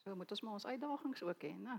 So moet ons maar ons uitdagings ook hê, né?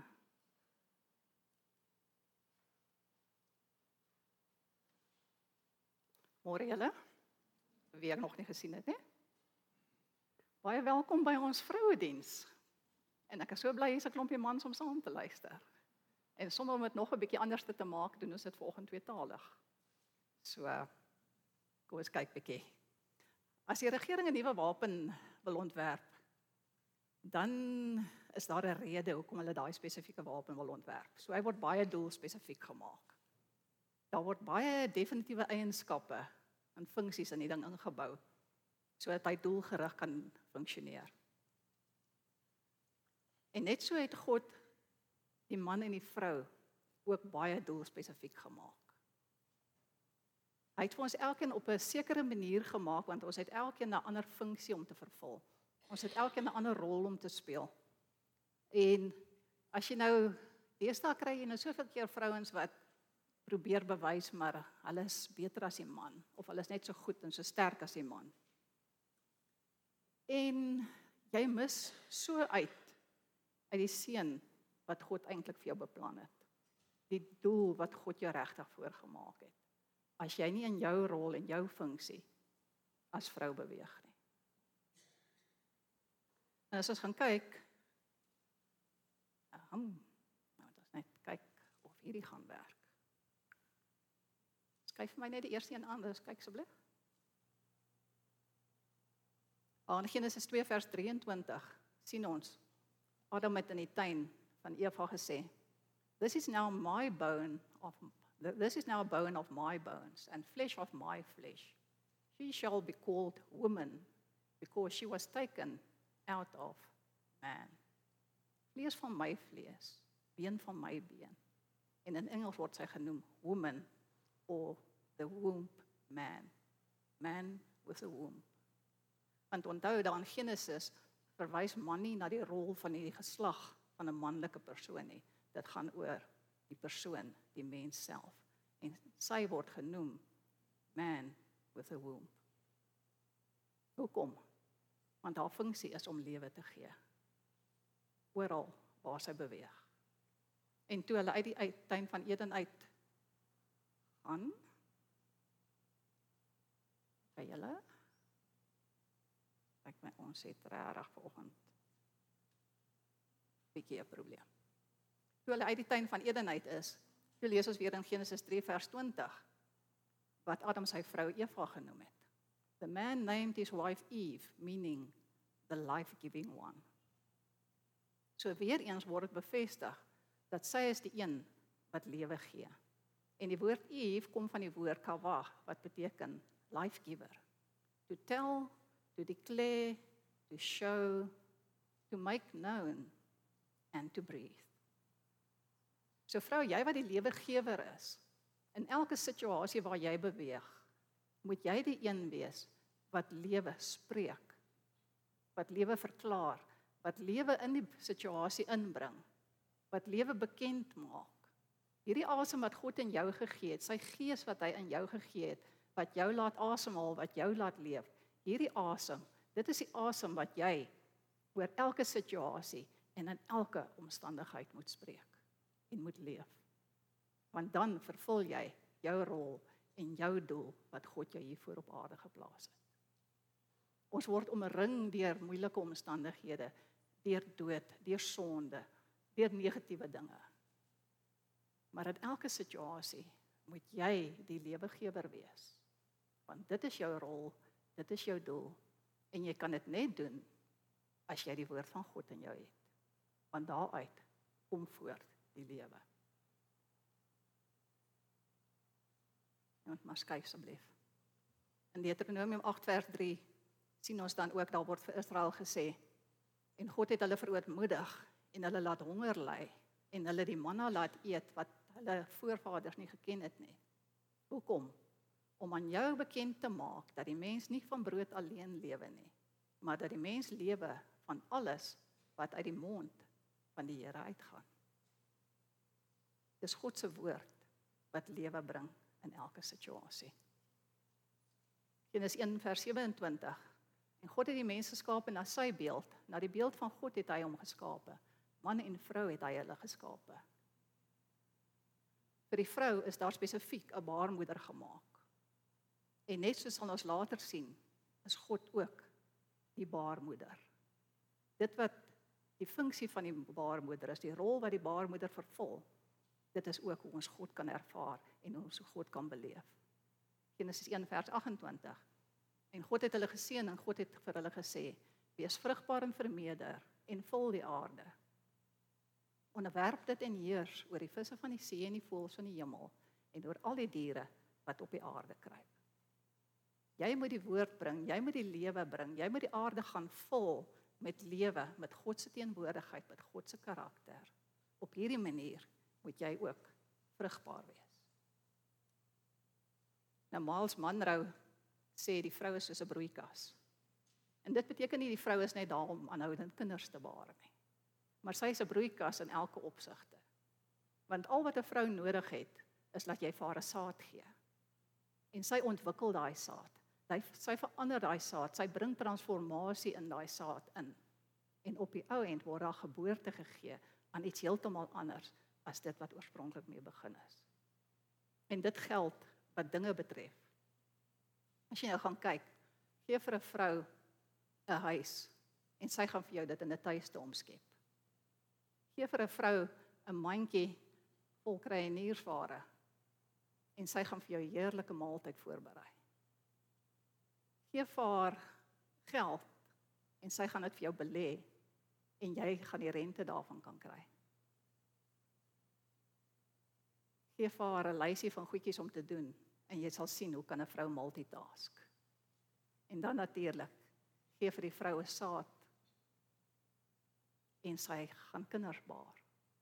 Môre julle, wie ek nog nie gesien het, nie? Baie welkom by ons vrouediens. En ek is so bly hier's 'n klompie mans om saam te luister. En sommer om dit nog 'n bietjie anders te maak, doen ons dit vanoggend tweetalig. So, kom ons kyk bietjie. As die regering 'n nuwe wapen wil ontwerp, dan is daar 'n rede hoekom hulle daai spesifieke wapen wil ontwerp. So hy word baie doelspesifiek gemaak. Daar word baie definitiewe eienskappe en funksies in die ding ingebou, sodat hy doelgerig kan funksioneer. En net so het God die man en die vrou ook baie doelspesifiek gemaak. Hy het vir ons elkeen op 'n sekere manier gemaak, want ons het elkeen 'n ander funksie om te vervul. Ons het elkeen 'n ander rol om te speel. En as jy nou, deesdae kry jy nou soveel keer vrouens wat probeer bewys, maar hulle is beter as die man, of hulle is net so goed en so sterk as die man. En jy mis so uit die seën wat God eintlik vir jou beplan het. Die doel wat God jou regtig voorgemaak het. As jy nie in jou rol en jou funksie as vrou beweeg nie. En as ons gaan kyk, nou ons net kyk of hierdie gaan werk. Skryf vir my net die eerste een aan, dus kyk asseblief. In Genesis 2 vers 23 sien ons, Adam het in die tuin van Eva gesê, This is now a bone of my bones, and flesh of my flesh. She shall be called woman, because she was taken out of man. Vlees van my vlees, been van my been. En in Engels word sy genoem woman, or the womb man. Man with a womb. Want onthou daar in Genesis verwys man nie na die rol van die geslag van 'n manlike persoon nie. Dit gaan oor die persoon, die mens self. En sy word genoem man with a womb. Hoekom? Want haar funksie is om lewe te gee. Oral waar sy beweeg. En toe hulle uit die tuin van Eden uit gaan, by julle, ek my ons het regtig vanoggend bietjie 'n probleem. Toe hulle uit die tuin van Eden uit is, toe lees ons weer in Genesis 3 vers 20, wat Adam sy vrou Eva genoem het. The man named his wife Eve, meaning the life-giving one. So weer eens word dit bevestig, dat sy is die een wat lewe gee. En die woord Eve kom van die woord kawah, wat beteken life giver. To tell, to declare, to show, to make known, and to breathe. So vrou, jy wat die lewegewer is, in elke situasie waar jy beweeg, moet jy die een wees wat lewe spreek, wat lewe verklaar, wat lewe in die situasie inbring, wat lewe bekend maak. Hierdie asem wat God in jou gegee het, sy gees wat hy in jou gegee het, wat jou laat asemhaal, wat jou laat leef, hierdie asem, dit is die asem wat jy oor elke situasie en in elke omstandigheid moet spreek en moet leef. Want dan vervul jy jou rol en jou doel wat God jou hiervoor op aarde geplaas het. Ons word omring deur moeilike omstandighede, deur dood, deur sonde, deur negatiewe dinge. Maar in elke situasie moet jy die lewegewer wees. Want dit is jou rol, dit is jou doel, en jy kan dit net doen as jy die woord van God in jou het. Want daaruit kom voort die lewe. Maar skryf asseblief. In Deuteronomium 8 vers 3 sien ons dan ook, daar word vir Israel gesê, en God het hulle verootmoedig, en hulle laat honger ly, en hulle die manna laat eet, wat hulle voorvaders nie geken het nie. Hoekom? Om aan jou bekend te maak, dat die mens nie van brood alleen lewe nie, maar dat die mens lewe van alles, wat uit die mond van die Here uitgaan. Dis God se woord, wat lewe bring in elke situasie. Genesis 1 vers 27, En God het die mens geskape na sy beeld. Na die beeld van God het hy hom geskape. Man en vrou het hy hulle geskape. Vir die vrou is daar spesifiek 'n baarmoeder gemaak. En net soos ons later sien, is God ook die baarmoeder. Dit wat die funksie van die baarmoeder is, die rol wat die baarmoeder vervul, dit is ook hoe ons God kan ervaar en hoe ons God kan beleef. Genesis 1 vers 28. En God het hulle geseën en God het vir hulle gesê, wees vrugbaar en vermeerder en vul die aarde. Onderwerp dit en heers oor die visse van die see en die voëls van die hemel en oor al die diere wat op die aarde kruip. Jy moet die woord bring, jy moet die lewe bring, jy moet die aarde gaan vul met lewe, met God se teenwoordigheid, met God se karakter. Op hierdie manier moet jy ook vrugbaar wees. Nou Miles Monroe sê die vrou is soos 'n broeikas. En dit beteken nie die vrou is net daar om aanhoudend kinders te baar nie. Maar sy is 'n broeikas in elke opsigte. Want al wat 'n vrou nodig het, is dat jy vir haar 'n saad gee. En sy ontwikkel daai saad. Sy verander daai saad, sy bring transformasie in daai saad in. En op die ou end word daar geboorte gegee aan iets heeltemal anders as dit wat oorspronklik mee begin is. En dit geld wat dinge betref. As jy nou gaan kyk, gee vir 'n vrou 'n huis en sy gaan vir jou dit in 'n tuiste omskep. Gee vir 'n vrou 'n mandjie vol kruieniersware en sy gaan vir jou 'n heerlike maaltyd voorberei. Gee vir haar geld en sy gaan dit vir jou belê en jy gaan die rente daarvan kan kry. Gee vir haar 'n lysie van goedjies om te doen en jy sal sien hoe kan 'n vrou multitask. En dan natuurlik, gee vir die vrou 'n saad en sy gaan kinders baar.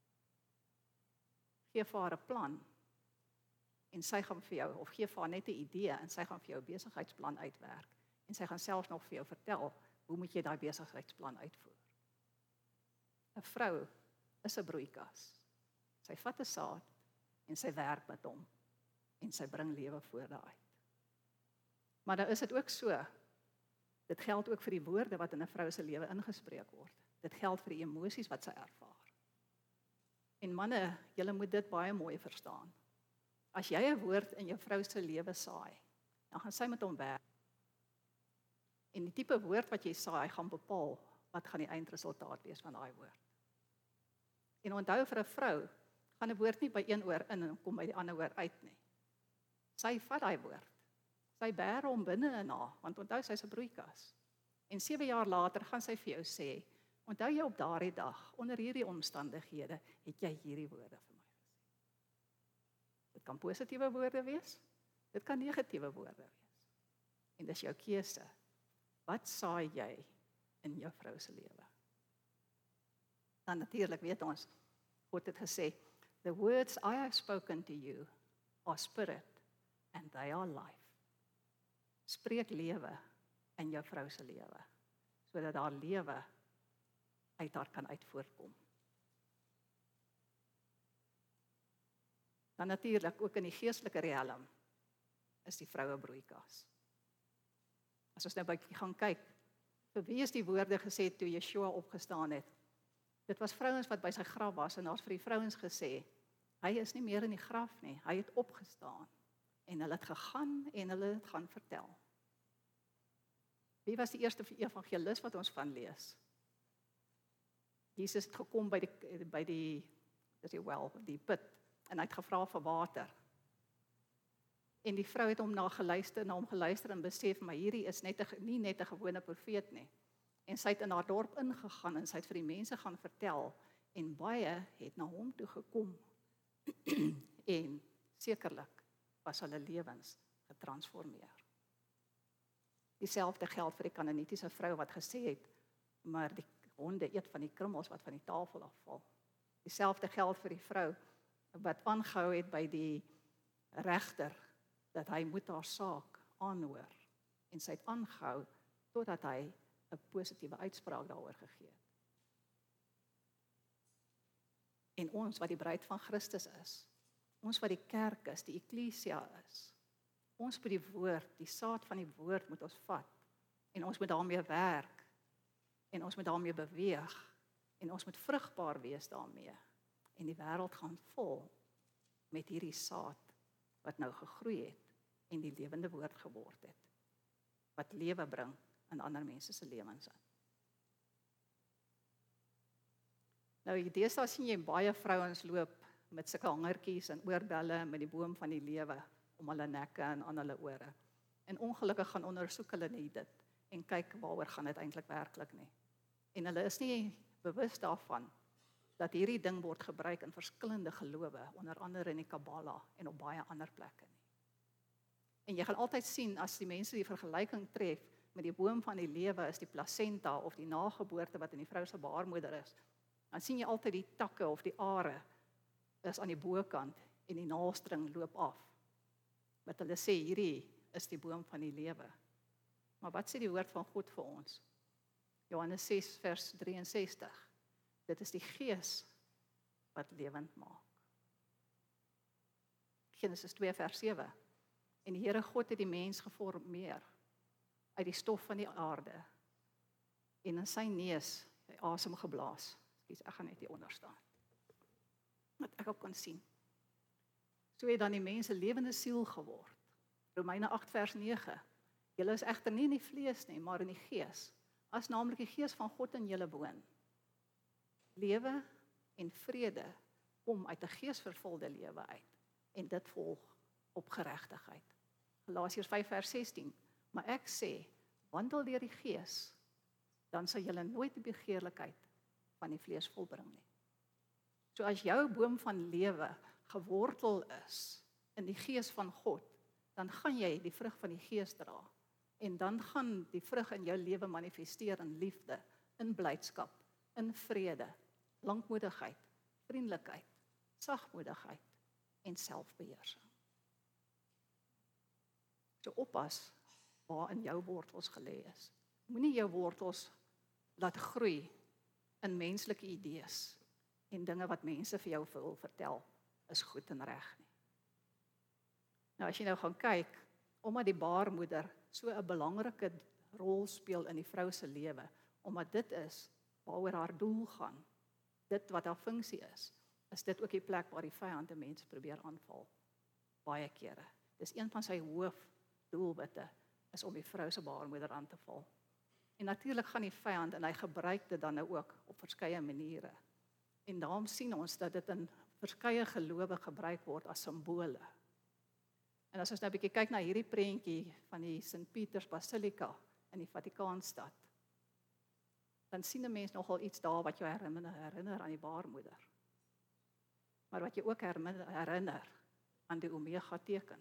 Gee vir haar 'n plan en sy gaan vir jou, of gee vir haar net 'n idee en sy gaan vir jou 'n besigheidsplan uitwerk. En sy gaan selfs nog vir jou vertel, hoe moet jy daai besigheidsplan uitvoer. 'n Vrou is 'n broeikas. Sy vat 'n saad en sy werk met hom en sy bring lewe voor daai uit. Maar dan is dit ook so, dit geld ook vir die woorde wat in 'n vrou se lewe ingespreek word. Dit geld vir die emosies wat sy ervaar. En manne, julle moet dit baie mooi verstaan. As jy 'n woord in jou vrou se lewe saai, dan gaan sy met hom werk. En die tipe woord wat jy saai, gaan bepaal wat gaan die eindresultaat wees van daai woord. En onthou vir 'n vrou, gaan 'n woord nie by een oor in en kom by die ander oor uit nie. Sy vat daai woord. Sy bære hom binne in haar, want onthou sy's 'n broeikas. En 7 jaar later gaan sy vir jou sê, onthou jy op daardie dag, onder hierdie omstandighede, het jy hierdie woorde vir my gesê. Dit kan positiewe woorde wees, dit kan negatiewe woorde wees. En dis jou keuse. Wat saai jy in jou vrou se lewe? Dan natuurlik weet ons, God het gesê, the words I have spoken to you are spirit and they are life. Spreek lewe in jou vrou se lewe, sodat haar lewe uit haar kan uitvoorkom. Dan natuurlik ook in die geestelike riem is die vroue broeikas. As ons nou bykie gaan kyk, vir wie is die woorde gesê toe Yeshua opgestaan het? Dit was vrouens wat by sy graf was en daar's vir die vrouens gesê, hy is nie meer in die graf nie, hy het opgestaan. En hulle het gegaan en hulle het gaan vertel. Wie was die eerste evangelis wat ons van lees? Jesus het gekom by die put en hy het gevra vir water. En die vrou het na hom geluister en besef, maar hierdie is nie net 'n gewone profeet nie. En sy het in haar dorp ingegaan en sy het vir die mense gaan vertel en baie het na hom toe gekom. En sekerlik was hulle lewens getransformeer. Dieselfde geld vir die Kanaanitiese vrou wat gesê het, maar die honde eet van die krummels wat van die tafel afval. Dieselfde geld vir die vrou wat aangehou het by die regter, dat hy moet haar saak aanhoor. En sy het aangehou totdat hy 'n positiewe uitspraak daaroor gegee het. En ons wat die bruid van Christus is, ons wat die kerk is, die eklesia is, ons moet die woord, die saad van die woord moet ons vat En ons moet daarmee werk. En ons moet daarmee beweeg. En ons moet vrugbaar wees daarmee. En die wêreld gaan vol met hierdie saad wat nou gegroei het en die lewende woord geword het. Wat lewe bring in ander mense se lewens in. Nou, deesdae sien jy baie vrouens loop met sulke hangertjies en oorbelle met die boom van die lewe om hulle nekke en aan hulle ore. En ongelukkig gaan ondersoek hulle nie dit en kyk waaroor gaan dit eintlik werklik nie. En hulle is nie bewus daarvan dat hierdie ding word gebruik in verskillende gelowe, onder andere in die Kabbala en op baie ander plekke nie. En jy gaan altyd sien as die mense die vergelyking tref met die boom van die lewe is die placenta of die nageboorte wat in die vrou se baarmoeder is, dan sien jy altyd die takke of die are is aan die bokant en die naaldstring loop af. Wat hulle sê hierdie is die boom van die lewe. Maar wat sê die woord van God vir ons? Johannes 6 vers 63. Dit is die Gees wat lewend maak. Genesis 2 vers 7. En die Here God het die mens geformeer uit die stof van die aarde en in sy neus hy asem geblaas. Ek gaan net hier onder staan. Wat ek ook kan sien. So het dan die mens 'n lewende siel geword. Romeine 8 vers 9. Julle is egter nie in die vlees nie, maar in die Gees. As naamlik die Gees van God in julle woon. Lewe en vrede kom uit 'n geesvervulde lewe uit en dit volg op geregtigheid. Galasiërs 5 vers 16. Maar ek sê, wandel deur die Gees, dan sal julle nooit die begeerlikheid van die vlees volbring nie. So as jou boom van lewe gewortel is in die Gees van God, dan gaan jy die vrug van die Gees dra. En dan gaan die vrug in jou lewe manifesteer in liefde, in blydskap, in vrede, lankmoedigheid, vriendelikheid, sagmoedigheid en selfbeheersing. So oppas waar in jou wortels gelê is. Moenie jou wortels laat groei in menslike idees en dinge wat mense vir jou wil vertel is goed en reg nie. Nou as jy nou gaan kyk, omdat die baarmoeder so 'n belangrike rol speel in die vrou se lewe, omdat dit is waaroor haar doel gaan, dit wat haar funksie is dit ook die plek waar die vyand die mense probeer aanval. Baie kere. Dis een van sy hoofdoelwitte is om die vrou se baarmoeder aan te val. En natuurlik gaan die vyand en hy gebruik dit dan nou ook op verskeie maniere. En daarom sien ons dat dit in verskeie gelowe gebruik word as simbole. En as ons nou 'n bietjie kyk na hierdie prentjie van die St. Peter's Basilika in die Vatikaanstad, dan sien 'n mens nogal iets daar wat jou herinner aan die baarmoeder. Maar wat jy ook herinner aan die omega teken.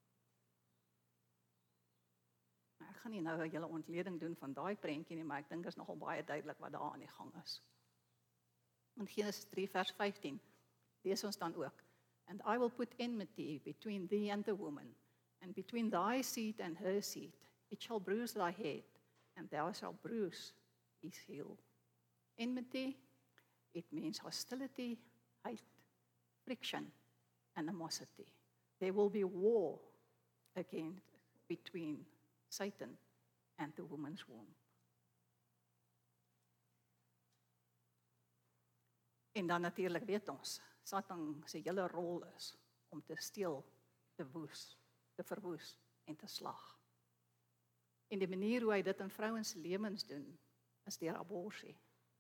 Ek gaan nie nou 'n hele ontleding doen van daai prentjie nie, maar ek dink is nogal baie duidelik wat daar aan die gang is. In Genesis 3 vers 15 lees ons dan ook, and I will put enmity between thee and the woman, and between thy seed and her seed. It shall bruise thy head, and thou shalt bruise his heel. Enmity, it means hostility, hate, friction, animosity. There will be war again between Satan and the woman's womb. En dan natuurlik weet ons, Satan se hele rol is om te steel, te woes, te verwoes en te slag. En die manier hoe hy dit in vrouens lewens doen, is deur abortus,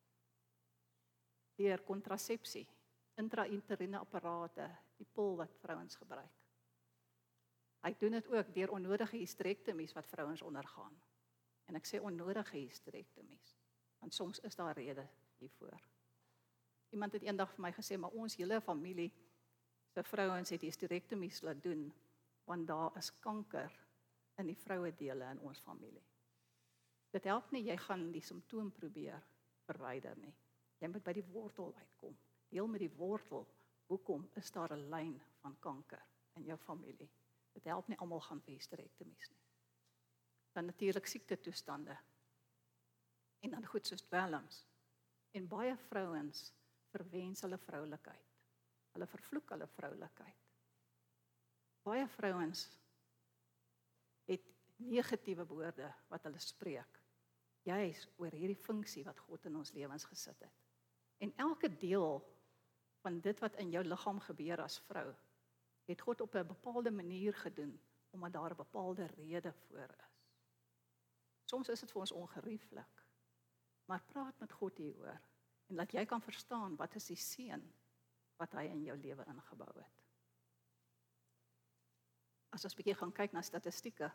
deur kontrasepsie, intrauteriene apparate, die pil wat vrouens gebruik. Hy doen dit ook deur onnodige hysterektomies wat vrouens ondergaan. En ek sê onnodige hysterektomies, want soms is daar rede hiervoor. Iemand het eendag vir my gesê, maar ons hele familie se vrouens het hysterektomies laat doen, want daar is kanker in die vrouedele in ons familie. Dit help nie, jy gaan die simptoom probeer verwyder nie. Jy moet by die wortel uitkom. Deel met die wortel, hoekom is daar 'n lyn van kanker in jou familie? Dit help nie almal gaan vir hysterektomies nie. Dan natuurlik siektetoestande. En dan goed soos dwelms. En baie vrouens verwens hulle vroulikheid. Hulle vervloek hulle vroulikheid. Baie vrouens het negatiewe woorde wat hulle spreek juis oor hierdie funksie wat God in ons lewens gesit het. En elke deel van dit wat in jou liggaam gebeur as vrou, het God op 'n bepaalde manier gedoen, omdat daar 'n bepaalde rede voor is. Soms is dit vir ons ongerieflik, maar praat met God hieroor, en laat jy kan verstaan wat is die seën wat hy in jou lewe ingebou het. As ons 'n bietjie gaan kyk na statistieke,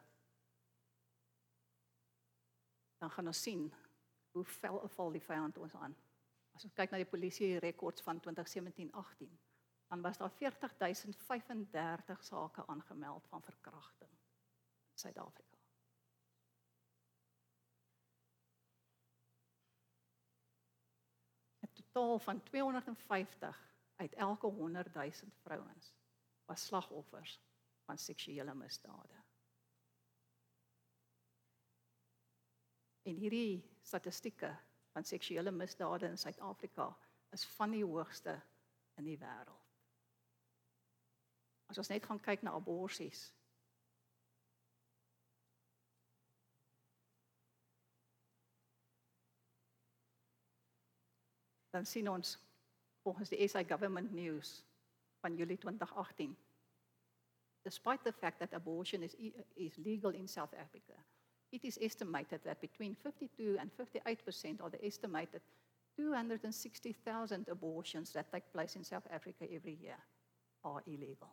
dan gaan ons sien hoe val die vyand ons aan. As ons kyk na die polisie rekords van 2017-18, dan was daar 40.035 sake aangemeld van verkrachting in Suid-Afrika. Een totaal van 250 uit elke 100.000 vrouens was slagoffers van seksuele misdade. En hierdie statistieke van seksuele misdade in Suid-Afrika is van die hoogste in die wêreld. As ons net gaan kyk na aborsies, dan sien ons volgens die SA Government News van Julie 2018, despite the fact that abortion is legal in South Africa, it is estimated that between 52 and 58% of the estimated 260,000 abortions that take place in South Africa every year are illegal.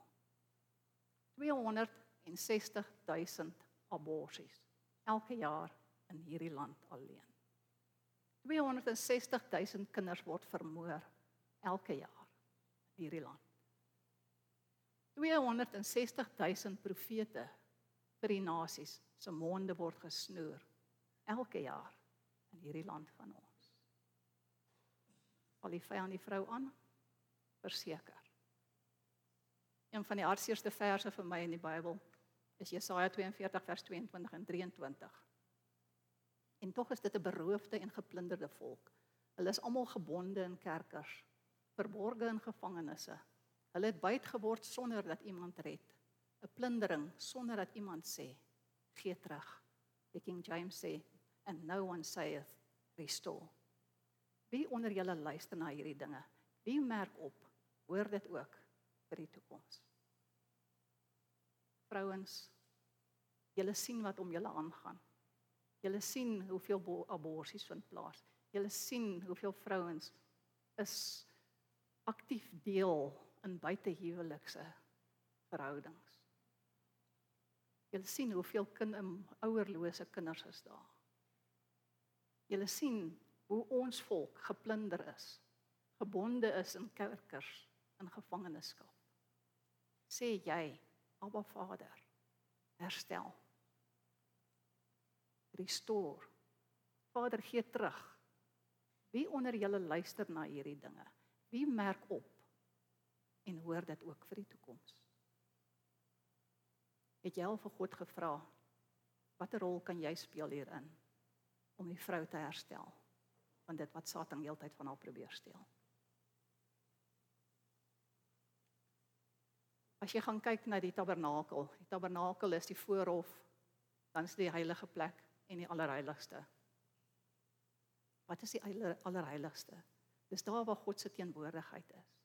260,000 aborsies elke jaar in hierdie land alleen. 260,000 kinders word vermoor elke jaar in hierdie land. 260,000 profete vir die nasies se monde word gesnoer elke jaar in hierdie land van ons. Val die vyand die vrou aan? Verseker. Een van die hartseerste verse vir my in die Bybel is Jesaja 42 vers 22 en 23. En tog is dit 'n beroofde en geplunderde volk. Hulle is almal gebonde in kerkers, verborge in gevangenisse. Hulle het buit geword sonder dat iemand red. 'n Plundering sonder dat iemand sê, gee terug. Die King James sê, and no one saith, restore. Wie onder julle luister na hierdie dinge? Wie merk op, hoor dit ook vir die toekoms? Vrouens, julle sien wat om julle aangaan. Julle sien hoeveel aborsies vind plaas. Julle sien hoeveel vrouens is aktief deel in buitehuwelikse verhoudings. Julle sien hoeveel ouerlose kinders is daar. Julle sien hoe ons volk geplunder is, gebonde is in kerkers, in gevangenskap. Sê jy, Abba Vader, herstel, restore, Vader gee terug. Wie onder julle luister na hierdie dinge? Wie merk op en hoor dit ook vir die toekoms? Het jy al vir God gevra, watter rol kan jy speel hierin, om die vrou te herstel, van dit wat Satan heeltyd van haar probeer steel? As jy gaan kyk na die tabernakel is die voorhof, dan is die heilige plek en die allerheiligste. Wat is die allerheiligste? Dis daar waar God se teenwoordigheid is.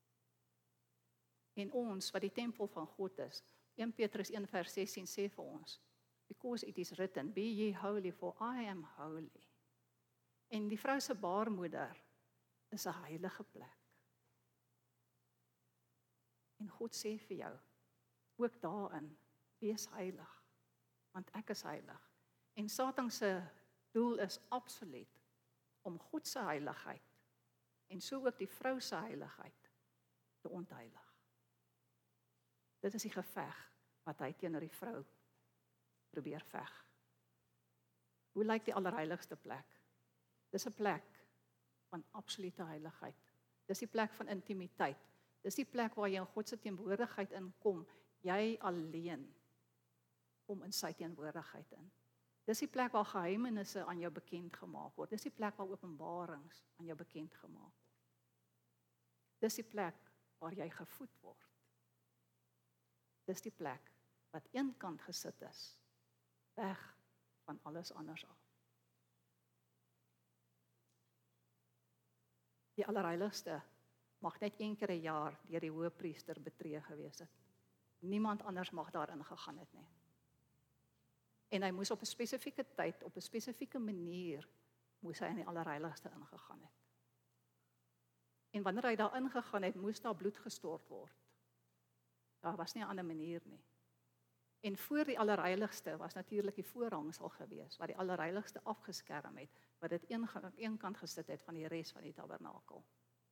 En ons, wat die tempel van God is, 1 Petrus 1 vers 16 sê vir ons, because it is written, be ye holy, for I am holy. En die vrou se baarmoeder is 'n heilige plek. En God sê vir jou, ook daarin, wees heilig, want ek is heilig. En Satan se doel is absoluut om God se heiligheid en so ook die vrou se heiligheid te ontheilig. Dit is die geveg wat hy teenoor die vrou probeer veg. Hoe lyk die allerheiligste plek? Dis 'n plek van absolute heiligheid. Dis die plek van intimiteit. Dis die plek waar jy in God se teenwoordigheid inkom, jy alleen kom in sy teenwoordigheid in. Dis die plek waar geheimenisse aan jou bekend gemaak word. Dis die plek waar openbarings aan jou bekend gemaak word. Dis die plek waar jy gevoed word. Dis die plek wat eenkant gesit is, weg van alles anders af. Die Allerheiligste mag net een keer 'n jaar deur die hoëpriester betree gewees het. Niemand anders mag daarin gegaan het nie. En hy moes op 'n spesifieke tyd, op 'n spesifieke manier, moes hy in die Allerheiligste ingegaan het. En wanneer hy daar ingegaan het, moes daar bloed gestort word. Daar was nie 'n ander manier nie. En voor die Allerheiligste was natuurlik die voorhangsel gewees, wat die Allerheiligste afgeskerm het, wat dit een kant gesit het van die res van die tabernakel.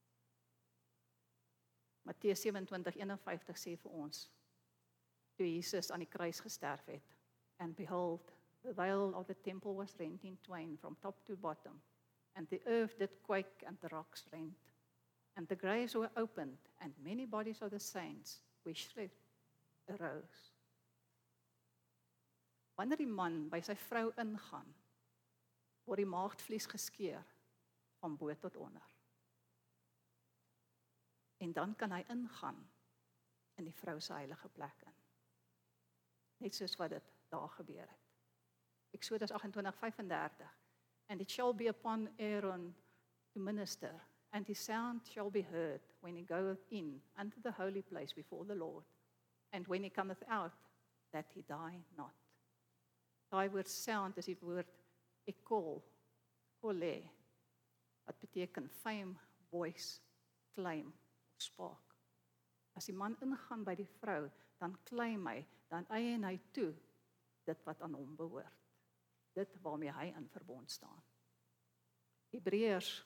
Matteus 27:51 sê vir ons, toe Jesus aan die kruis gesterf het, and behold, the veil of the temple was rent in twain from top to bottom, and the earth did quake and the rocks rent, and the graves were opened, and many bodies of the saints which slept arose. Wanneer die man by sy vrou ingaan, word die maagdvlies geskeur van bo tot onder. En dan kan hy ingaan in die vrou se heilige plek in. Net soos wat dit daar gebeur het. Eksodus 28:35. And it shall be upon Aaron to minister, and his sound shall be heard when he goeth in unto the holy place before the Lord, and when he cometh out, that he die not. Daai woord sound is die woord ekol, kole, wat beteken fame, voice, claim, spark. As die man ingaan by die vrou, dan claim hy, dan eien hy toe dit wat aan hom behoort. Dit waarmee hy in verbond staan. Hebreërs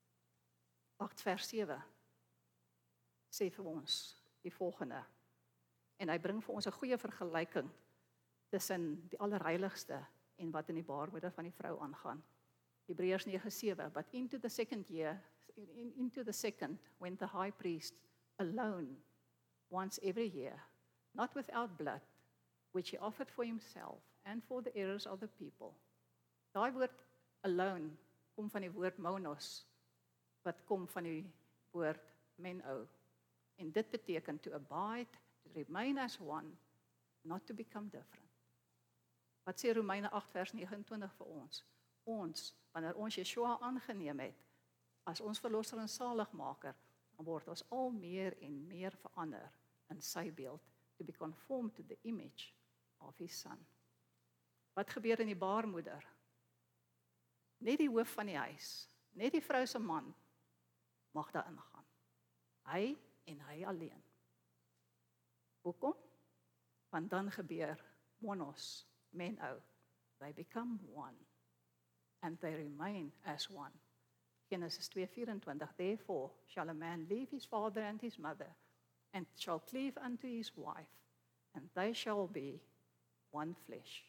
8:7 sê vir ons die volgende. En hy bring vir ons 'n goeie vergelyking tussen die Allerheiligste en wat in die baarmoeder van die vrou aangaan. Hebreërs 9:7, but into the second went the high priest alone once every year, not without blood, which he offered for himself and for the errors of the people. Daai woord alone kom van die woord monos, wat kom van die woord meno. En dit beteken to abide, to remain as one, not to become different. Wat sê Romeine 8:29 vir ons? Ons, wanneer ons Yeshua aangeneem het, as ons verlosser en saligmaker, dan word ons al meer en meer verander in sy beeld, to be conformed to the image of his son. Wat gebeur in die baarmoeder? Net die hoof van die huis, net die vrou se man, mag daar ingaan. Hy en hy alleen. Hoekom? Want dan gebeur monos, meno, they become one, and they remain as one. Genesis 2:24, therefore shall a man leave his father and his mother, and shall cleave unto his wife, and they shall be one flesh.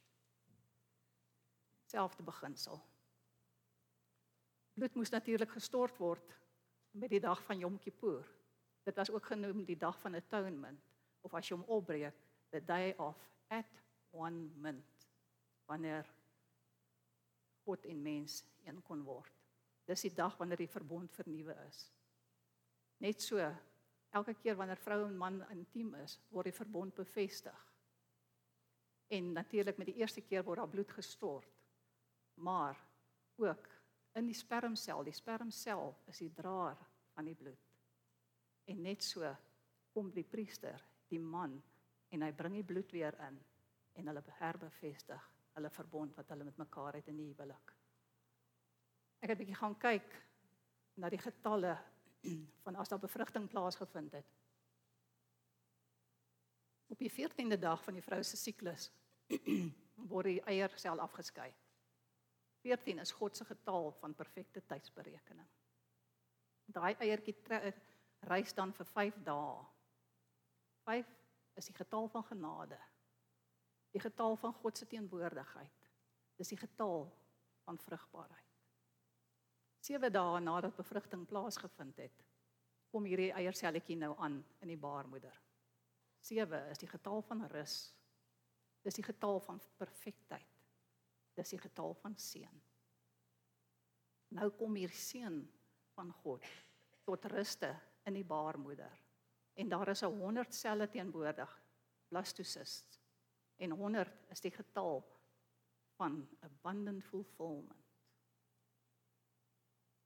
Selfde beginsel. Bloed moes natuurlik gestort word met die dag van Yom Kippur. Dit was ook genoem die dag van atonement, of as jy hom opbreek, the day of atonement, wanneer God en mens een kon word. Dis die dag wanneer die verbond vernuwe is. Net so, elke keer wanneer vrou en man intiem is, word die verbond bevestig. En natuurlik met die eerste keer word daar bloed gestort, maar ook in die spermsel is die draer van die bloed. En net so kom die priester, die man, en hy bring die bloed weer in, en hulle herbevestig hulle verbond wat hulle met mekaar het in die huwelik. Ek het 'n bietjie gaan kyk na die getalle van as daar bevrugting plaasgevind het. Op die 14de dag van die vrou se siklus word die eiersel afgeskei. 14 is God se getal van perfekte tydsberekening. Daai eiertjie reis dan vir 5 dae. 5 is die getal van genade. Die getal van God se teenwoordigheid. Dis die getal van vrugbaarheid. 7 dae nadat bevrugting plaasgevind het, kom hierdie eierselletjie nou aan in die baarmoeder. 7 is die getal van rus. Dis die getal van perfektheid. Dis die getal van seën. Nou kom hier seën van God tot ruste in die baarmoeder. En daar is 100 selle teenwoordig, blastocysts. En 100 is die getal van abundant fulfillment.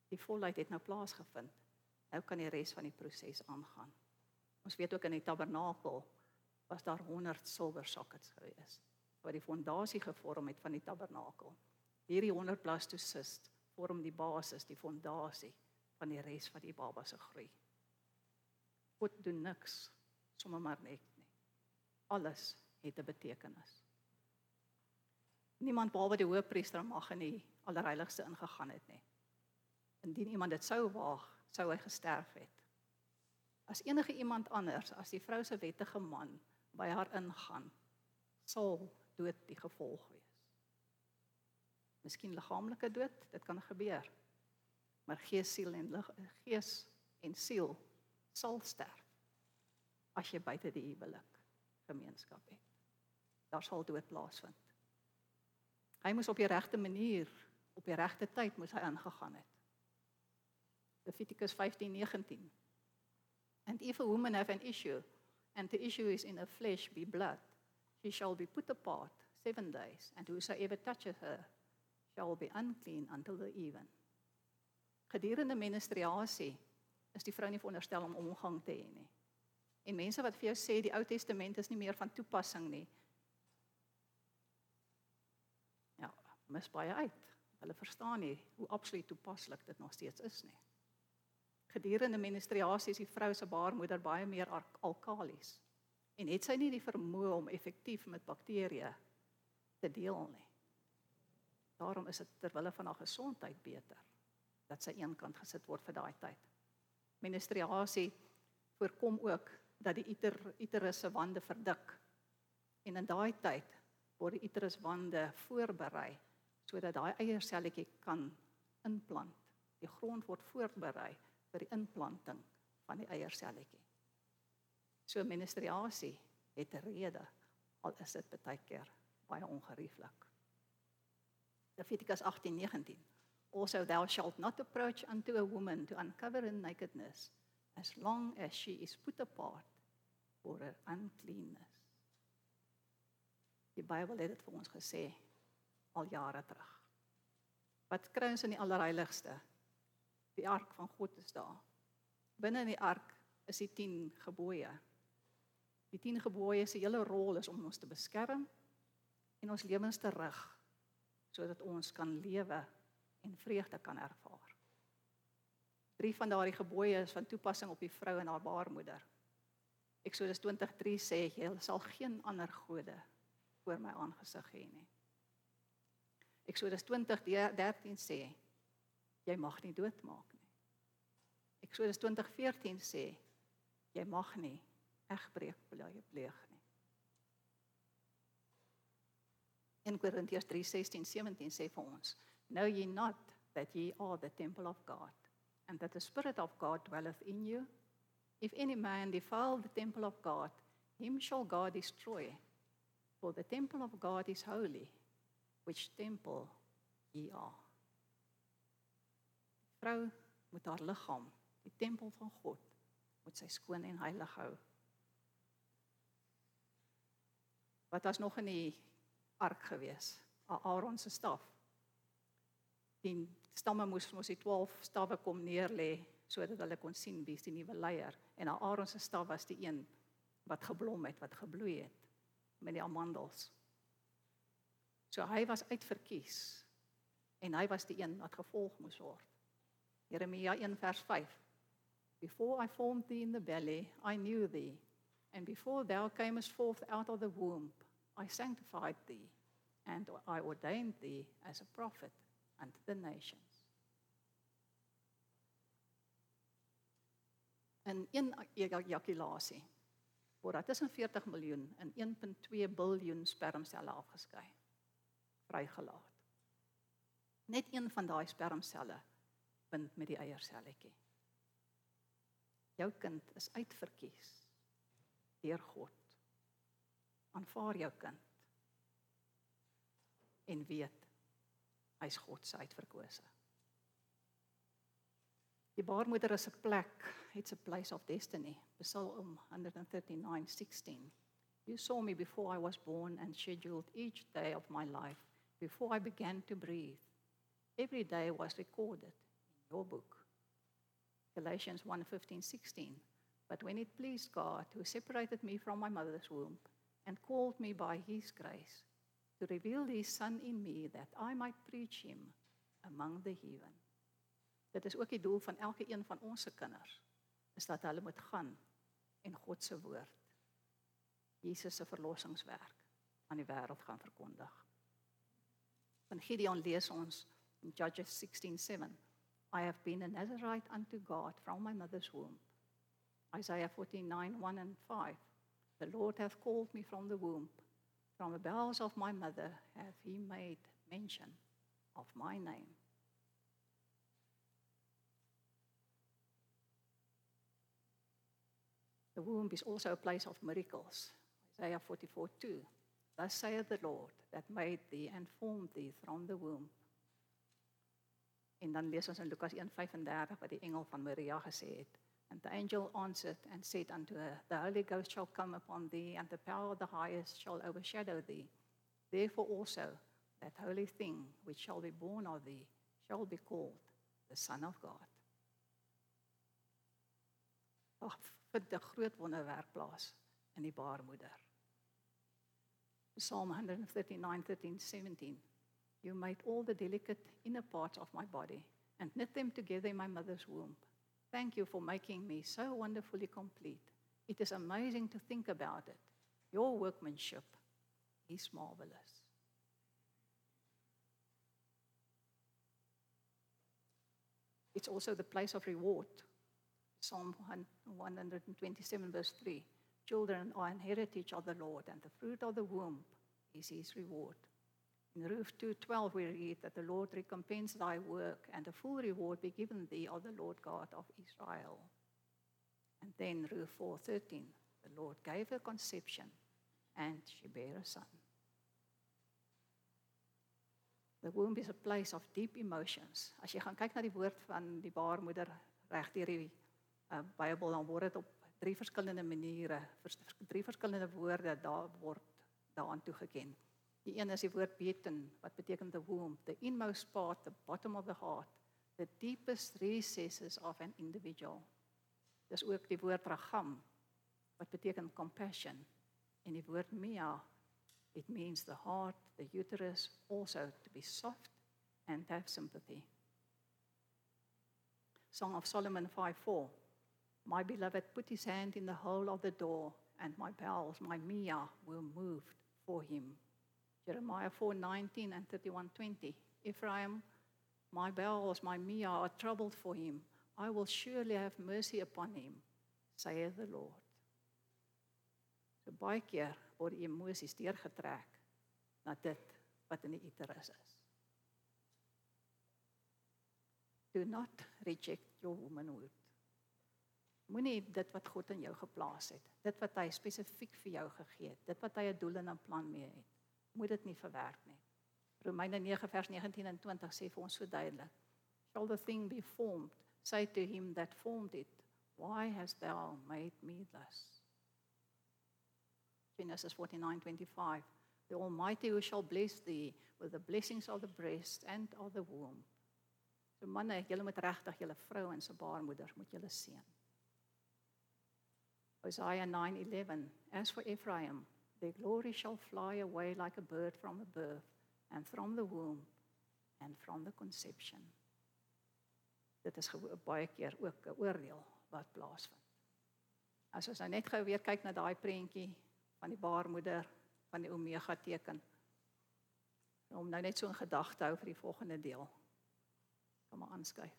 Die volheid het nou plaasgevind. Nou kan die res van die proses aangaan. Ons weet ook in die tabernakel was daar 100 silver sockets gewees, wat die fondasie gevorm het van die tabernakel. Hierdie 100 blastocysts vorm die basis, die fondasie van die res van die baba se groei. God doen niks, sommer maar net nie. Alles het 'n betekenis. Niemand behalwe die hoëpriester mag in die allerheiligste ingegaan het nie. Indien iemand dit sou waag, sou hy gesterf het. As enige iemand anders, as die vrou se wettige man by haar ingaan, sal dood die gevolg wees. Miskien liggaamlike dood, dit kan gebeur. Maar gees en siel sal sterf as jy buite die huwelik gemeenskap het. Daar sal dood plaasvind. Hy moes op die regte manier, op die regte tyd moes hy ingegaan het. Levitikus 15:19. And if a woman have an issue, and the issue is in her flesh be blood, she shall be put apart 7 days, and whosoever touches her shall be unclean until the even. Gedurende menstruasie is die vrou nie veronderstel om omgang te hê nie. En mense wat vir jou sê die Ou Testament is nie meer van toepassing nie, ja, mis baie uit. Hulle verstaan nie hoe absoluut toepaslik dit nog steeds is nie. Gedurende menstruasie is die vrou se baarmoeder baie meer alkalies en het sy nie die vermoë om effektief met bakterieë te deel nie. Daarom is dit terwille van haar gesondheid beter dat sy eenkant gesit word vir daai tyd. Menstruasie voorkom ook dat die uterus se wande verdik. En in daai tyd word die uteruswande voorberei sodat daai eierselletjie kan inplant. Die grond word voorberei vir die inplanting van die eierselletjie. So menstruasie het 'n rede, al is dit baie keer baie ongerieflik. Levitikus 18:19. Also thou shalt not approach unto a woman to uncover her nakedness, as long as she is put apart for her uncleanness. Die Bybel het dit vir ons gesê, al jare terug. Wat kry ons in die allerheiligste? Die ark van God is daar. Binne in die ark is die 10 gebooie. Die 10 gebooie se hele rol is om ons te beskerm en ons lewens te rig, sodat ons kan lewe en vreugde kan ervaar. 3 van daardie gebooie is van toepassing op die vrou en haar baarmoeder. Eksodus 20:3 sê, jy sal geen ander gode voor my aangesig hê nie. Eksodus 20:13 sê, jy mag nie doodmaak nie. Eksodus 20:14 sê, jy mag nie egbreek pleeg nie. 1 Korintiërs 3:16-17 sê vir ons, know ye not that ye are the temple of God, and that the Spirit of God dwelleth in you? If any man defile the temple of God, him shall God destroy. For the temple of God is holy, which temple ye are. Die vrou moet haar liggaam, die tempel van God, moet sy skoon en heilig hou. Wat was nog in die ark gewees? Aaron se staf. Die stamme moes ons die 12 stawwe kom neerlê, sodat hulle kon sien wie is die nuwe leier. En Aaron se staf was die een wat geblom het, wat gebloei het, met die amandels. So hy was uitverkies, en hy was die een wat gevolg moes word. Jeremia 1:5. Before I formed thee in the belly, I knew thee, and before thou camest forth out of the womb, I sanctified thee, and I ordained thee as a prophet unto the nations. In een ejakulasie word daar tussen 40 miljoen en 1,2 biljoen spermselle afgeskei, vrygelaat. Net een van daai spermselle bind met die eierselletjie. Jou kind is uitverkies deur God. Aanvaar jou kind en weet, hy's God se uitverkose. Die baarmoeder is 'n plek, it's a place of destiny. Psalm 139:16. You saw me before I was born and scheduled each day of my life, before I began to breathe. Every day was recorded your book. Galatians 1:15-16. But when it pleased God, who separated me from my mother's womb and called me by his grace, to reveal his Son in me, that I might preach him among the heathen. Dit is ook die doel van elke een van ons se kinders, is dat hulle moet gaan en God se woord, Jesus se verlossingswerk aan die wêreld gaan verkondig. Van Gideon lees ons in Judges 16:7, I have been a Nazarite unto God from my mother's womb. Isaiah 49:1 and 5, the Lord hath called me from the womb. From the bowels of my mother hath he made mention of my name. The womb is also a place of miracles. Isaiah 44:2, thus saith the Lord that made thee and formed thee from the womb. En dan lees ons in Lukas 1:35 wat die engel van Maria gesê het. And the angel answered and said unto her, the Holy Ghost shall come upon thee, and the power of the highest shall overshadow thee. Therefore also, that holy thing which shall be born of thee shall be called the Son of God. Ag, vind 'n groot wonderwerk plaas in die baarmoeder. Psalm 139:13-17. You made all the delicate inner parts of my body and knit them together in my mother's womb. Thank you for making me so wonderfully complete. It is amazing to think about it. Your workmanship is marvelous. It's also the place of reward. Psalm 127:3. Children are an heritage of the Lord, and the fruit of the womb is his reward. In Ruth 2:12 we read that the Lord recompense thy work, and a full reward be given thee of the Lord God of Israel. And then Ruth 4:13, the Lord gave her conception, and she bare a son. The womb is a place of deep emotions. As jy gaan kyk na die woord van die baarmoeder reg deur die Bybel, dan word dit op 3 verskillende maniere, 3 verskillende woorde word daaraan toegeken. Die een is die woord beten, wat beteken the womb, the inmost part, the bottom of the heart, the deepest recesses of an individual. Dis ook die woord ragam, wat beteken compassion. En die woord mia, it means the heart, the uterus, also to be soft and have sympathy. Song of Solomon 5:4. My beloved put his hand in the hole of the door, and my bowels, my mia, were moved for him. Jeremiah 4:19 and 31:20. Ephraim, my bowels, my mia are troubled for him. I will surely have mercy upon him, saith the Lord. So baie keer word die emosies deurgetrek na dit wat in die uterus is. Do not reject your womanhood. Moenie dit wat God in jou geplaas het, dit wat hy spesifiek vir jou gegee het, dit wat hy 'n doel en 'n plan mee het, moet dit nie verwerp nie. Romeine 9:19 en 20 sê vir ons so duidelik. Shall the thing be formed, say to him that formed it, why hast thou made me thus? Genesis 49:25. The Almighty who shall bless thee with the blessings of the breast and of the womb. So manne, julle moet regtig julle vrouens se baarmoeders moet julle seën. Isaiah 9:11. As for Ephraim, their glory shall fly away like a bird from the birth, and from the womb, and from the conception. Dit is baie keer ook 'n oordeel wat plaasvind. As ons nou net gou weer kyk na daai prentjie van die baarmoeder, van die omega teken, om nou net so 'n gedagte hou vir die volgende deel. Kom maar aanskuif.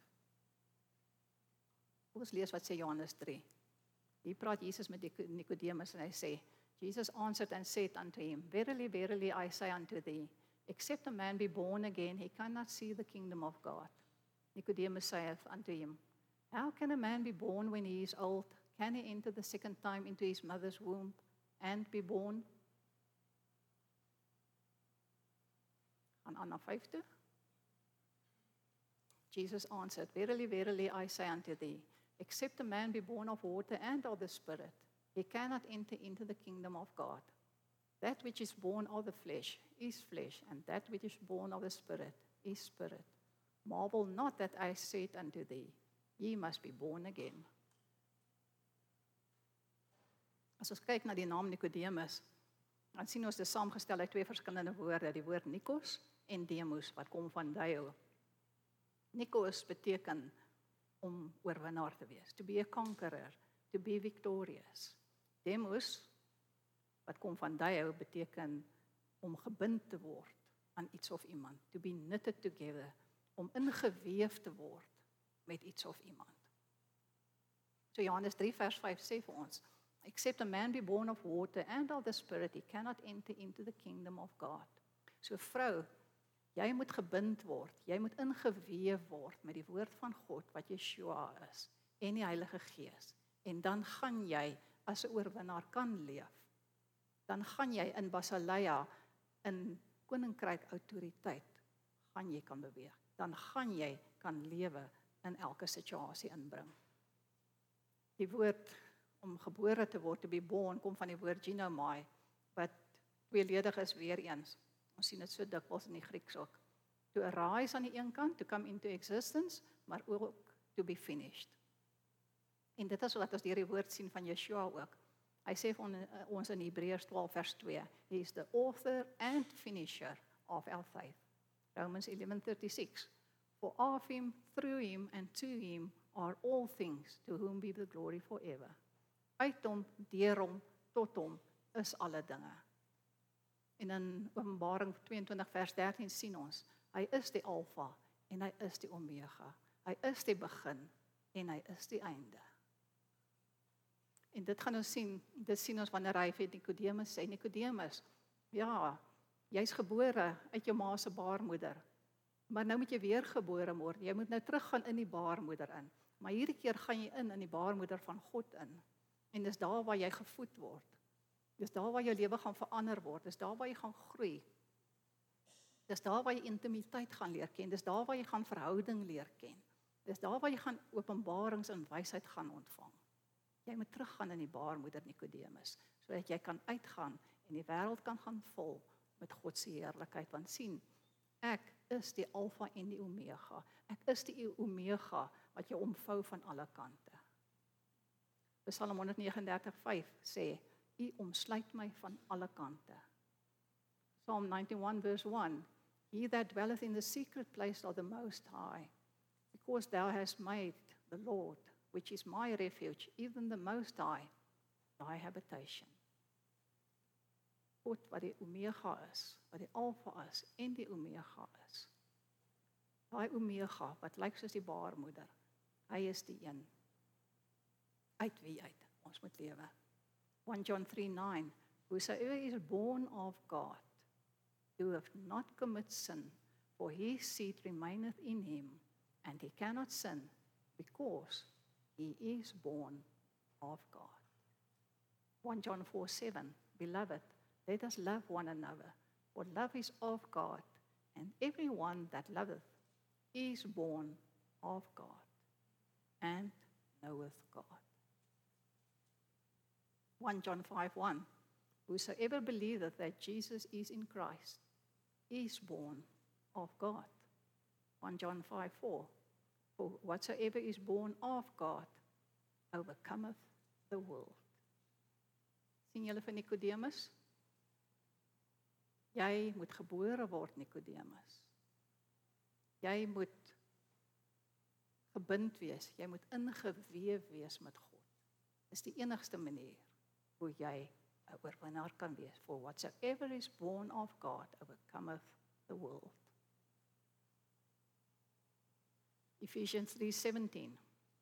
Ons lees wat sê Johannes 3. Hier praat Jesus met Nicodemus en hy sê, Jesus answered and said unto him, Verily, verily, I say unto thee, except a man be born again, he cannot see the kingdom of God. Nicodemus saith unto him, How can a man be born when he is old? Can he enter the second time into his mother's womb and be born? Gaan aan na 5 toe. Jesus answered, Verily, verily, I say unto thee, except a man be born of water and of the Spirit, he cannot enter into the kingdom of God. That which is born of the flesh is flesh, and that which is born of the Spirit is spirit. Marvel not that I said unto thee, ye must be born again. As ons kyk na die naam Nicodemus, dan sien ons dit saamgestel uit twee verskillende woorde, die woord Nikos en Demos, wat kom van Dio. Nikos beteken om oorwinnaar te wees, to be a conqueror, to be victorious. Demos, wat kom van Dio, beteken om gebind te word aan iets of iemand, to be knitted together, om ingeweef te word met iets of iemand. So Johannes 3 vers 5 sê vir ons, except a man be born of water and of the Spirit, he cannot enter into the kingdom of God. So vrou, jy moet gebind word, jy moet ingeweef word met die woord van God, wat Yeshua is, en die Heilige Gees. En dan gaan jy as 'n oorwinnaar kan leef. Dan gaan jy in Basileia, in koninkryk autoriteit, gaan jy kan beweeg. Dan gaan jy kan lewe in elke situasie inbring. Die woord om gebore te word, to be born, kom van die woord ginomai, wat tweeledig is weer eens. Ons sien dit so dikwels in die Grieks ook. To arise aan die een kant, to come into existence, maar ook to be finished. En dit is wat ons deur die woord sien van Yeshua ook. Hy sê vir ons in Hebreërs 12 vers 2, he is the author and finisher of our faith. Romans 11:36, for of him, through him and to him are all things, to whom be the glory forever. Uit hom, deur hom, tot hom is alle dinge. En in Openbaring 22 vers 13 sien ons, hy is die Alfa en hy is die Omega. Hy is die begin en hy is die einde. En dit gaan ons sien, dit sien ons wanneer hy vir Nicodemus sê, Nicodemus, ja, jy's gebore uit jou ma se baarmoeder, maar nou moet jy weer gebore word, jy moet nou teruggaan in die baarmoeder in, maar hierdie keer gaan jy in die baarmoeder van God in, en dis daar waar jy gevoed word, dis daar waar jou lewe gaan verander word, dis daar waar jy gaan groei, dis daar waar jy intimiteit gaan leer ken, dis daar waar jy gaan verhouding leer ken, dis daar waar jy gaan openbarings en wysheid gaan ontvang. Jy moet teruggaan in die baarmoeder Nicodemus, sodat jy kan uitgaan en die wêreld kan gaan vul met God se heerlikheid, want sien, ek is die Alfa en die Omega, ek is die Omega wat jou omvou van alle kante. Psalm 139:5 sê, U omsluit my van alle kante. Psalm 91 verse 1, He that dwelleth in the secret place of the Most High, because thou hast made the Lord, which is my refuge, even the Most High, thy habitation. God wat die Omega is, wat die Alfa is en die Omega is. Daai Omega wat lyk soos die baarmoeder, hy is die een, uit wie uit ons moet lewe. 1 John 3:9, whosoever is born of God, doeth not commit sin, for his seed remaineth in him, and he cannot sin, because he is born of God. 1 John 4:7, beloved, let us love one another, for love is of God, and everyone that loveth is born of God, and knoweth God. 1 John 5:1, whosoever believeth that Jesus is in Christ is born of God. 1 John 5:4, for whatsoever is born of God overcometh the world. Sien julle vir Nicodemus? Jy moet gebore word, Nicodemus. Jy moet gebind wees, jy moet ingeweef wees met God. Dis die enigste manier hoe jy 'n oorwinnaar kan wees. For whatsoever is born of God overcometh the world. Ephesians 3:17.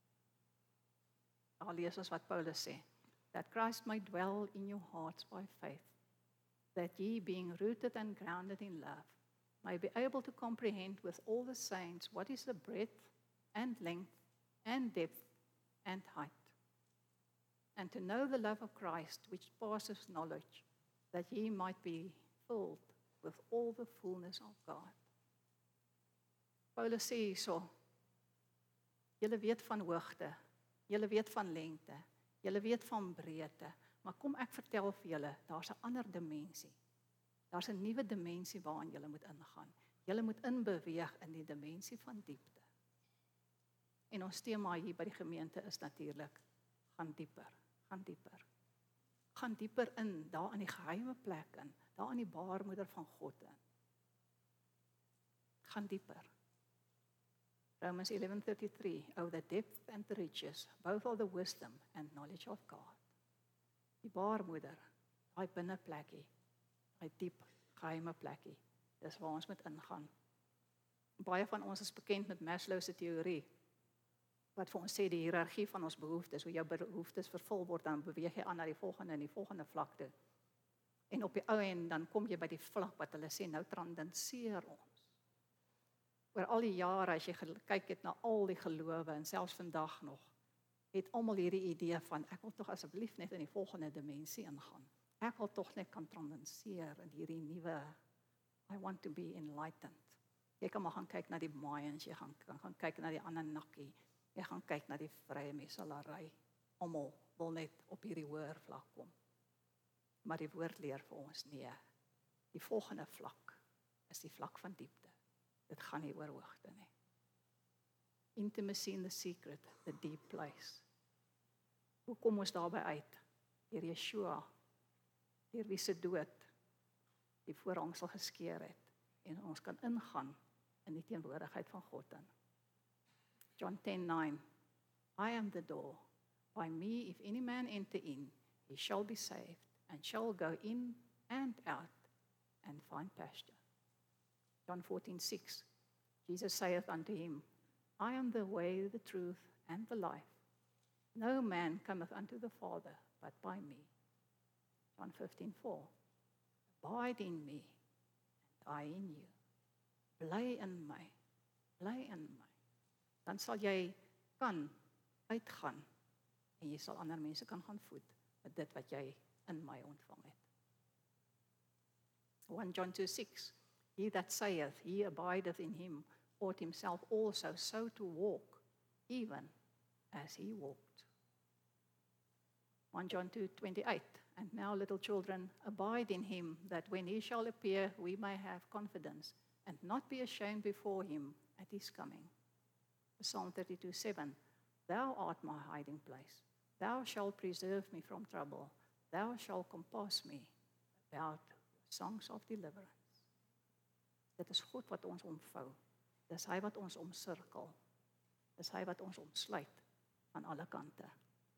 Daar lees ons wat Paulus sê, that Christ may dwell in your hearts by faith, that ye, being rooted and grounded in love, may be able to comprehend with all the saints what is the breadth and length and depth and height, and to know the love of Christ which passes knowledge, that ye might be filled with all the fullness of God. Paulus sê hierso, julle weet van hoogte, julle weet van lengte, julle weet van breedte, maar kom ek vertel vir julle, daar's 'n ander dimensie. Daar's 'n nuwe dimensie waarin julle moet ingaan. Jy moet inbeweeg in die dimensie van diepte. En ons tema hier by die gemeente is natuurlik, gaan dieper, gaan dieper. Gaan dieper in, daar in die geheime plek in, daar in die baarmoeder van God in. Gaan dieper. Romans 11:33, oh the depth and the riches, both of the wisdom and knowledge of God. Die baarmoeder, daai binneplekkie, daai diep geheime plekkie, dis waar ons moet ingaan. Baie van ons is bekend met Maslow se teorie, wat vir ons sê die hiërargie van ons behoeftes, hoe jou behoeftes vervul word, dan beweeg jy aan na die volgende vlak toe. En op die ou en dan kom jy by die vlak wat hulle sê, nou transcendeer ons. Oor al die jare, as jy kyk het na al die gelowe, en selfs vandag nog, het almal hierdie idee van, ek wil tog asseblief net in die volgende dimensie ingaan. Ek wil tog net kan transcendeer in hierdie nuwe, I want to be enlightened. Jy kan maar gaan kyk na die Mayans, jy gaan kyk na die Anunnaki, jy gaan kyk na die vrye mesalary. Almal wil net op hierdie hoër vlak kom. Maar die woord leer vir ons, nee, die volgende vlak is die vlak van diepte. Dit gaan nie oor hoogte nie. Intimacy in the secret, the deep place. Hoe kom ons daarby uit? Deur Yeshua, deur wie se dood die voorhangsel geskeur het, en ons kan ingaan in die teenwoordigheid van God in. John 10:9, I am the door. By me, if any man enter in, he shall be saved, and shall go in and out, and find pasture. John 14:6, Jesus saith unto him, I am the way, the truth, and the life. No man cometh unto the Father, but by me. John 15:4, abide in me, and I in you. Bly in my, bly in my. Dan sal jy kan uitgaan, en jy sal ander mense kan gaan voed, met dit wat jy in my ontvang het. 1 John 2:6, he that saith, he abideth in him, ought himself also so to walk, even as he walked. 1 John 2:28, and now little children, abide in him, that when he shall appear, we may have confidence, and not be ashamed before him at his coming. Psalm 32:7, thou art my hiding place. Thou shalt preserve me from trouble. Thou shalt compass me about songs of deliverance. Dit is God wat ons omvou. Dis hy wat ons omsirkel. Dis hy wat ons omsluit aan alle kante.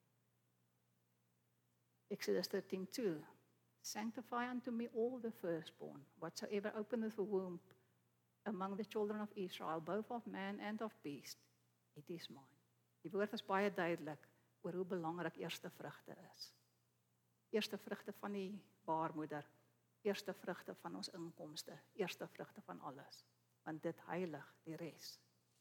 Exodus 13:2, sanctify unto me all the firstborn, whatsoever openeth the womb among the children of Israel, both of man and of beast, it is mine. Die woord is baie duidelik oor hoe belangrik eerste vrugte is. Eerste vrugte van die baarmoeder, eerste vrugte van ons inkomste, eerste vrugte van alles, want dit heilig die res.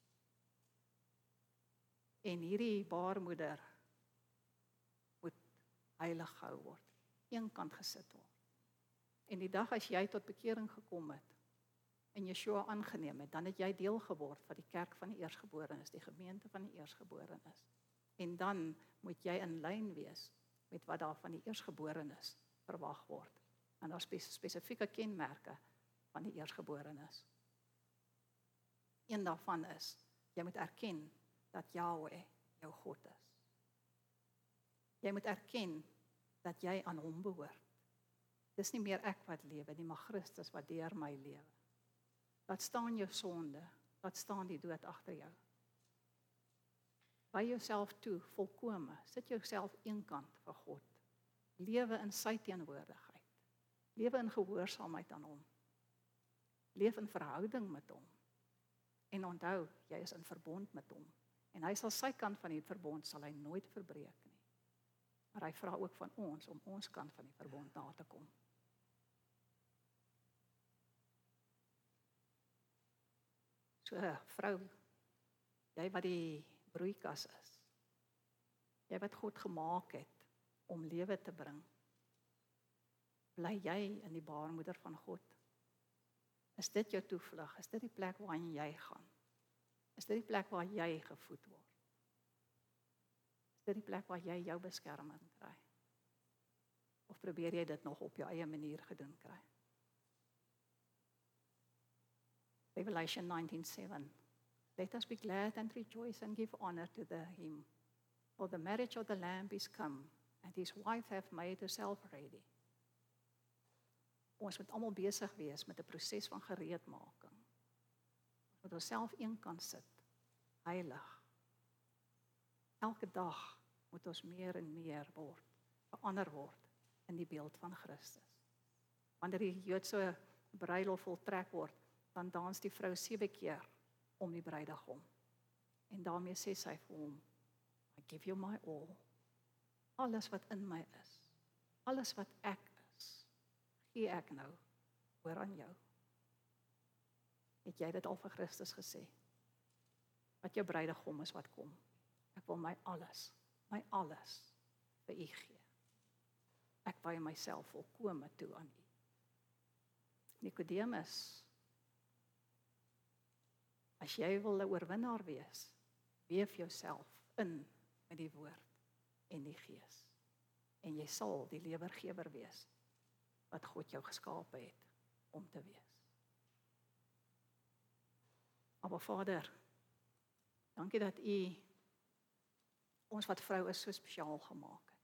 En hierdie baarmoeder moet heilig gehou word, eenkant gesit word. En die dag as jy tot bekering gekom het, en Yeshua aangeneem het, dan het jy deel geword van die kerk van die eersgeborenes, die gemeente van die eersgeborenes. En dan moet jy in lyn wees met wat daar van die eersgeborenes verwag word. En daar is spesifieke kenmerke van die eersgeborenes. Een daarvan is, jy moet erken dat Yahweh jou God is. Jy moet erken dat jy aan hom behoort. Dis nie meer ek wat lewe nie, maar Christus wat deur my lewe. Laat staan jou sonde, laat staan die dood agter jou. By jouself toe, volkome, sit jouself eenkant vir God. Lewe in sy teenwoordigheid. Lewe in gehoorsaamheid aan hom. Leef in verhouding met hom. En onthou, jy is in verbond met hom. En hy sal sy kant van die verbond sal hy nooit verbreek nie. Maar hy vra ook van ons om ons kant van die verbond na te kom. So, vrou, jy wat die broeikas is, jy wat God gemaak het om lewe te bring, bly jy in die baarmoeder van God? Is dit jou toevlug? Is dit die plek waarheen jy gaan? Is dit die plek waar jy gevoed word? Is dit die plek waar jy jou beskerming kry? Of probeer jy dit nog op jou eie manier gedoen kry? Revelation 19:7. Let us be glad and rejoice and give honor to him. For the marriage of the Lamb is come, and his wife hath made herself ready. Ons moet almal besig wees met 'n proses van gereedmaking. Ons moet onsself een kan sit, heilig. Elke dag moet ons meer en meer verander word in die beeld van Christus. Wanneer die Joodse bruilof voltrek word, dan dans die vrou 7 keer om die bruidegom. En daarmee sê sy vir hom, I give you my all. Alles wat in my is, alles wat ek is, gee ek nou oor aan jou. Het jy dit al vir Christus gesê? Wat jou bruidegom is wat kom. Ek wil my alles vir u gee. Ek wy myself volkome toe aan u. Nikodemus, as jy wil 'n oorwinnaar wees, weef jouself in met die woord en die gees. En jy sal die lewergewer wees wat God jou geskape het om te wees. Maar Vader, dankie dat u ons wat vrou is so spesiaal gemaak het.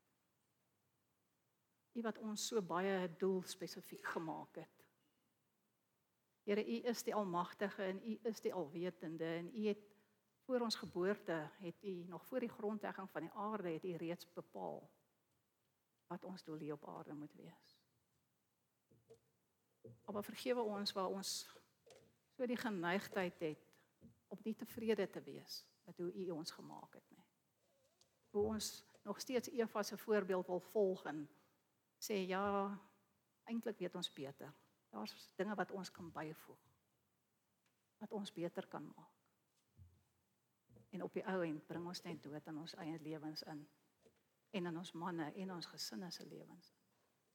U wat ons so baie doelspesifiek gemaak het. Here, u is die almagtige en u is die alwetende en u het voor ons geboorte, het u nog voor die grondlegging van die aarde, het u reeds bepaal wat ons doel hier op aarde moet wees. Maar vergewe ons waar ons so die geneigtheid het om nie tevrede te wees met hoe u ons gemaak het nie. Hoe ons nog steeds Eva se voorbeeld wil volg en sê ja, eintlik weet ons beter. Daar's dinge wat ons kan byvoeg, wat ons beter kan maak. En op die ou end bring ons net dood in ons eie lewens in, en in ons manne en ons gesinne se lewens in.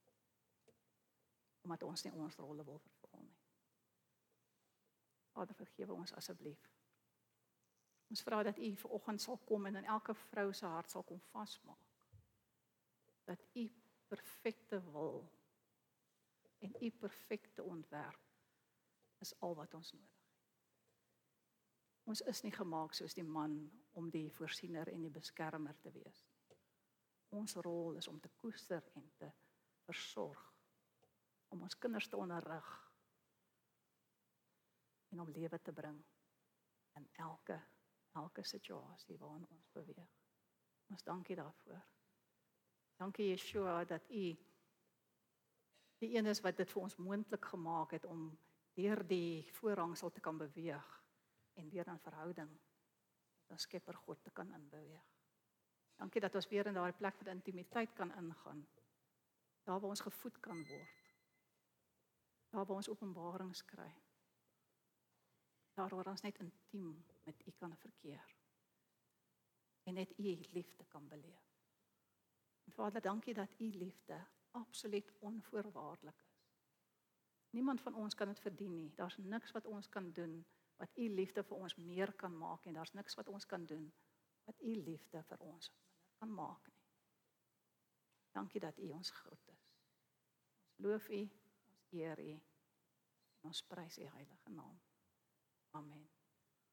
Omdat ons nie ons rolle wil vervul nie. Vader, vergewe ons asseblief. Ons vra dat u vanoggend sal kom en in elke vrou se hart sal kom vasmaak. Dat u perfekte wil en u perfekte ontwerp is al wat ons nodig het. Ons is nie gemaak soos die man om die voorsiener en die beskermer te wees. Ons rol is om te koester en te versorg, om ons kinders te onderrig en om lewe te bring in elke situasie waarin ons beweeg. Ons dankie daarvoor. Dankie Yeshua dat u die een is wat dit vir ons moontlik gemaak het om deur die voorhangsel te kan beweeg en weer in verhouding met ons Skepper God te kan inbeweeg. Dankie dat ons weer in daardie plek van intimiteit kan ingaan. Daar waar ons gevoed kan word. Daar waar ons openbarings kry. Daar waar ons net intiem met u kan verkeer. En net u liefde kan beleef. En Vader, dankie dat u liefde absoluut onvoorwaardelik is. Niemand van ons kan dit verdien nie. Daar's niks wat ons kan doen wat u liefde vir ons meer kan maak en daar's niks wat ons kan doen wat u liefde vir ons minder kan maak nie. Dankie dat u ons groot is. Ons loof u, ons eer u en ons prys u heilige naam. Amen.